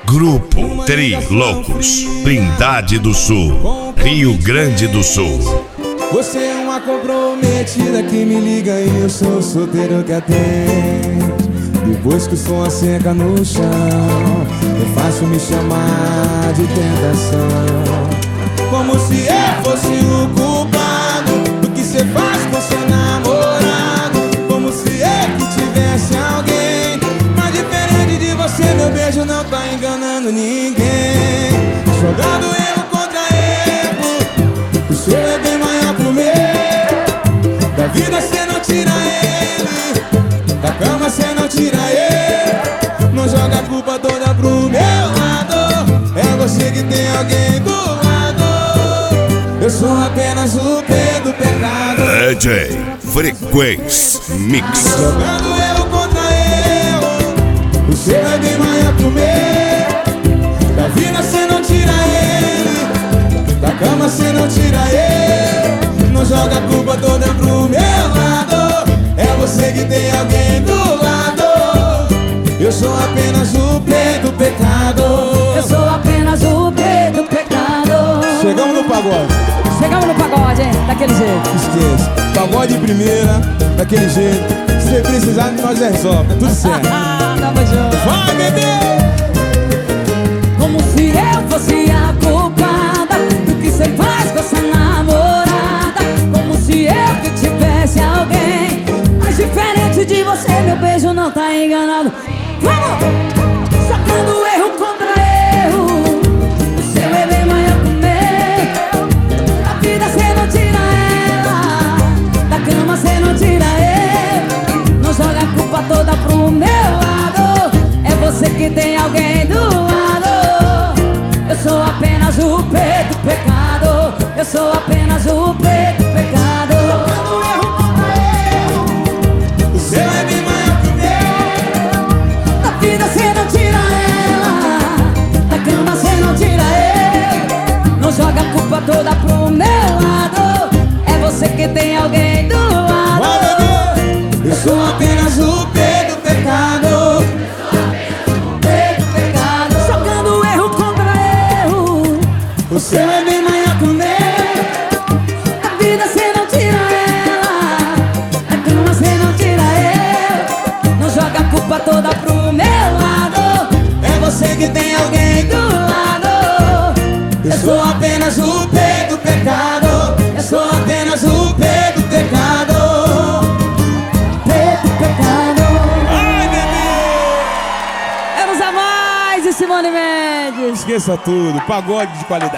Grupo Trilocos, Trindade do Sul, Rio Grande do Sul. Você é uma comprometida que me liga e eu sou solteiro que atende. Depois que o som asseca no chão, é fácil me chamar de tentação. Como se eu fosse o culpado do que cê faz com seu namorado. Como se eu que tivesse alguém. Mas diferente de você, meu beijo não tá enganando ninguém. Jogando erro contra erro, o seu é bem maior pro meu. Da vida cê não tira ele, da cama cê não tira ele. Não joga a culpa toda pro meu lado. É você que tem alguém do lado. Eu sou apenas o P do pecado. DJ Frequência Mix. Jogando erro contra erro, o seu é bem maior pro meu. Da vida cê não tira ele, da cama cê não tira ele. Não joga a culpa toda pro meu lado. É você que tem alguém do lado. Eu sou apenas o P do pecado. Eu sou apenas o P do pecado. Chegamos no pagode. Chegamos no pagode, hein? Daquele jeito. Esqueça, pagode de primeira, daquele jeito. Se precisar, nós resolve, tá tudo certo. Tamo junto. Vai, bebê! Como se eu fosse a culpada do que cê faz com essa namorada. Como se eu que tivesse alguém. Mas diferente de você, meu beijo não tá enganado. Vamos! Sacando erro contra erro, o seu é bem maior que o meu. Da vida cê não tira ela, da cama cê não tira ele. Não joga a culpa toda pro meu lado. É você que tem alguém do lado. Eu sou apenas o P do pecado. Eu sou apenas o P do pecado. Sacando erro contra erro, o seu é bem maior que o meu. Da vida cê não tira ela, da cama cê não tira ele. Não joga a culpa toda pro meu lado. É você que tem alguém do lado. Vai, bebê! Eu sou apenas o P do pecado. P do pecado. Jogando erro contra erro, O seu é bem maior que o meu. da vida cê não tira ela, da cama cê não tira ele. Não joga a culpa toda pro meu lado. É você que tem alguém do lado. Eu sou apenas o P do pecado. Eu sou apenas o P do pecado. P do pecado. Ai, bebê! Vamos a mais, e Simone Mendes. Esqueça tudo, pagode de qualidade.